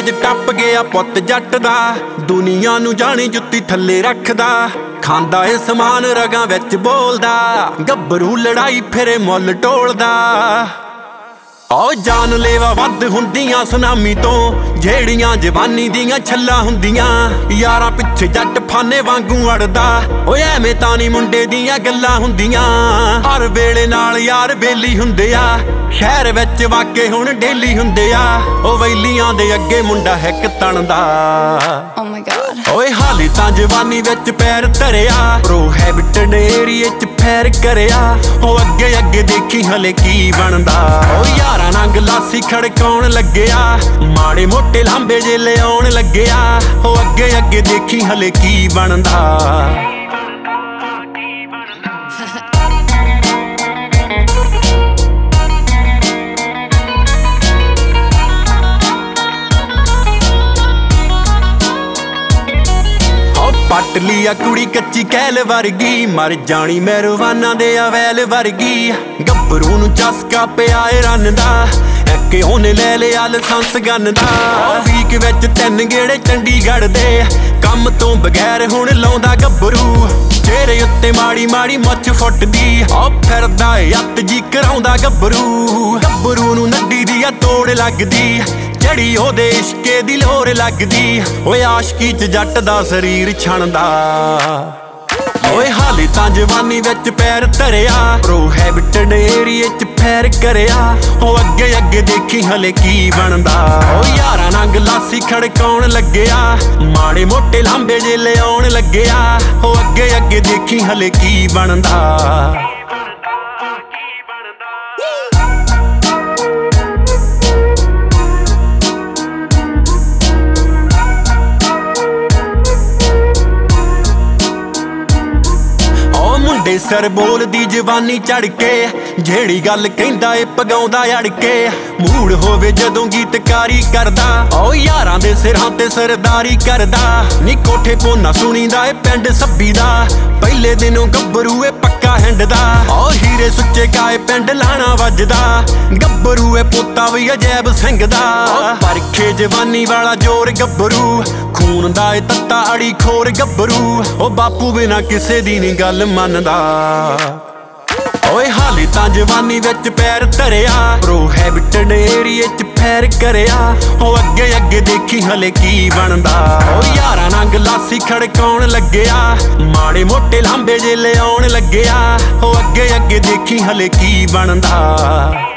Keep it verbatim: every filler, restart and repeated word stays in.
Stage ਟੱਪ ਗਿਆ ਪੁੱਤ ਜੱਟ ਦਾ, ਦੁਨੀਆ ਨੂੰ ਜਾਣੀ ਜੁੱਤੀ ਥੱਲੇ ਰੱਖਦਾ, ਖਾਂਦਾ ਏ ਸਮਾਨ ਰਗਾਂ ਵਿੱਚ ਬੋਲਦਾ, ਗੱਭਰੂ ਲੜਾਈ ਫਿਰੇ ਮੁੱਲ ਟੋਲਦਾ। ਓ ਜਾਨਲੇਵਾ ਵੱਧ ਹੁੰਦੀਆਂ ਸੁਨਾਮੀ ਤੋਂ, ਜਿਹੜੀਆਂ ਜਵਾਨੀ ਦੀਆਂ ਛੱਲਾਂ ਹੁੰਦੀਆਂ, ਯਾਰਾਂ ਪਿੱਛੇ ਜੱਟ ਫਾਨੇ ਵਾਂਗੂ ਅੜਦਾ, ਓਏ ਐਵੇਂ ਤਾਂ ਨੀ ਮੁੰਡੇ ਦੀਆਂ ਗੱਲਾਂ ਹੁੰਦੀਆਂ। ਹਰ ਵੇਲੇ ਨਾਲ ਯਾਰ ਬੇਲੀ ਹੁੰਦੇ ਆ, ਸ਼ਹਿਰ ਵਿੱਚ ਵਾਕੇ ਹੁਣ ਡੇਲੀ ਹੁੰਦੇ ਆ, ਓ ਵੈਲੀਆਂ ਦੇ ਅੱਗੇ ਮੁੰਡਾ ਹਿੱਕ ਤਣਦਾ। Oh my God। ਓਏ ਹਾਲੇ ਤਾਂ ਜਵਾਨੀ ਵਿੱਚ ਪੈਰ ਧਰਿਆ, ਪ੍ਰੋ ਹੈਬਿਟ ਏਰੀਏ ਚ ਫੈਰ ਕਰਿਆ, ਓ ਅੱਗੇ ਅੱਗੇ ਦੇਖੀ ਹਲੇ ਕੀ ਬਣਦਾ। ਓ ਯਾਰਾਂ ਨਾਲ ਗਲਾਸੀ ਖੜਕਾਉਣ ਲੱਗਿਆ, ਮਾੜੇ ਮੋਟੇ ਲਾਂਬੇ ਜੇ ਲਿਆਉਣ ਲੱਗਿਆ, ਓ ਅੱਗੇ ਅੱਗੇ ਦੇਖੀ ਹਲੇ ਕੀ ਬਣਦਾ। ਪੱਟ ਲਿਆ ਕੁੜੀ ਕੱਚੀ ਕੈਲ ਵਰਗੀ, ਮਰ ਜਾਣੀ ਮਹਿਰਵਾਨਾਂ ਦੇ ਅਵੈਲ ਵਰਗੀ, ਗੱਭਰੂ ਨੂੰ ਚਸਕਾ ਪਿਆ ਏ ਰਨ ਦਾ, ਇੱਕ ਉਹਨੇ ਲੈ ਲਿਆ ਲਾਇਸੈਂਸ ਗਨ ਦਾ। ਵੀਕ ਵਿੱਚ ਤਿੰਨ ਗੇੜੇ ਚੰਡੀਗੜ੍ਹ ਦੇ, ਕੰਮ ਤੋਂ ਬਗੈਰ ਹੁਣ ਲਾਉਂਦਾ ਗੱਭਰੂ, ਚਿਹਰੇ ਉੱਤੇ ਮਾੜੀ ਮਾੜੀ ਮੁੱਛ ਫੁੱਟਦੀ, ਓ ਫਿਰਦਾ ਏ ਅੱਤ ਜੀ ਕਰਾਉਂਦਾ ਗੱਭਰੂ। ਗੱਭਰੂ ਨੂੰ ਨੱਡੀ ਦੀ ਆ ਤੋੜ ਲੱਗਦੀ, ਜਿਹੜੀ ਉਹਦੇ ਇਸ਼ਕੇ ਦੀ ਲੋਰ ਲੱਗਦੀ, ਓਏ ਆਸ਼ਕੀ ਚ ਜੱਟ ਦਾ ਸਰੀਰ ਛਣਦਾ। ਓਏ ਹਾਲੇ ਤਾਂ ਜਵਾਨੀ ਵਿੱਚ ਪੈਰ ਧਰਿਆ, ਪ੍ਰੋ ਹੈਬਿਟ ਏਰੀਏ ਚ ਫੈਰ ਕਰਿਆ, ਓ ਅੱਗੇ ਅੱਗੇ ਦੇਖੀ ਹਲੇ ਕੀ ਬਣਦਾ। ਓ ਯਾਰਾਂ ਨਾਲ ਗਲਾਸੀ ਖੜਕਾਉਣ ਲੱਗਿਆ, ਮਾੜੇ ਮੋਟੇ ਲਾਂਬੇ ਜੇ ਲਿਆਉਣ ਲੱਗਿਆ, ਓ ਅੱਗੇ ਅੱਗੇ ਦੇਖੀ ਹਲੇ ਕੀ ਬਣਦਾ। ਮੁੰਡੇ ਸਰ ਬੋਲਦੀ ਜਵਾਨੀ ਚੜ ਕੇ, ਜਿਹੜੀ ਗੱਲ ਕਹਿੰਦਾ ਏ ਪਗਾਉਂਦਾ ਅੜ ਕੇ, ਮੂਡ ਹੋਵੇ ਜਦੋਂ ਗੀਤਕਾਰੀ ਕਰਦਾ, ਓ ਯਾਰਾਂ ਦੇ ਸਿਰਾਂ ਤੇ ਸਰਦਾਰੀ ਕਰਦਾ, ਨੀ ਕੋਠੇ ਪੋਨਾ ਸੁਣੀਦਾ ਏ ਪਿੰਡ ਸੱਬੀ ਦਾ, ਪਹਿਲੇ ਦਿਨੋਂ ਗੱਭਰੂ ਏ ਪੱਕਾ ਹਿੰਡਦਾ, ਓ ਹੀਰੇ ਸੁੱਚੇ ਕਾਏ ਪਿੰਡ ਲਾਣਾ ਵੱਜਦਾ, ਗੱਭਰੂ ਏ ਪੋਤਾ ਵੀ ਅਜੈਬ ਸਿੰਘ ਦਾ। ਪਰਖੇ ਜਵਾਨੀ ਵਾਲਾ ਜੋਰ ਗੱਭਰੂ, ਖੂਨ ਦਾ ਏ ਤੱਤਾ ਅੜੀ ਖੋਰ ਗੱਭਰੂ, ਓ ਬਾਪੂ ਬਿਨਾ ਕਿਸੇ ਦੀ ਨੀ ਗੱਲ ਮੰਨਦਾ। ਓਏ ਹਾਲੇ ਤਾਂ ਜਵਾਨੀ ਵਿੱਚ ਪੈਰ ਧਰਿਆ, ਪ੍ਰੋ ਹੈਬਿਟ ਏਰੀਏ ਚ ਫੈਰ ਕਰਿਆ, ਓ ਅੱਗੇ ਅੱਗੇ ਦੇਖੀ ਹਲੇ ਕੀ ਬਣਦਾ। ਓ ਯਾਰਾਂ ਨਾਲ ਗਲਾਸੀ ਖੜਕਾਉਣ ਲੱਗਿਆ, ਮਾੜੇ ਮੋਟੇ ਲਾਂਬੇ ਜੇ ਲਿਆਉਣ ਲੱਗਿਆ, ਓ ਅੱਗੇ ਅੱਗੇ ਦੇਖੀ ਹਲੇ ਕੀ ਬਣਦਾ।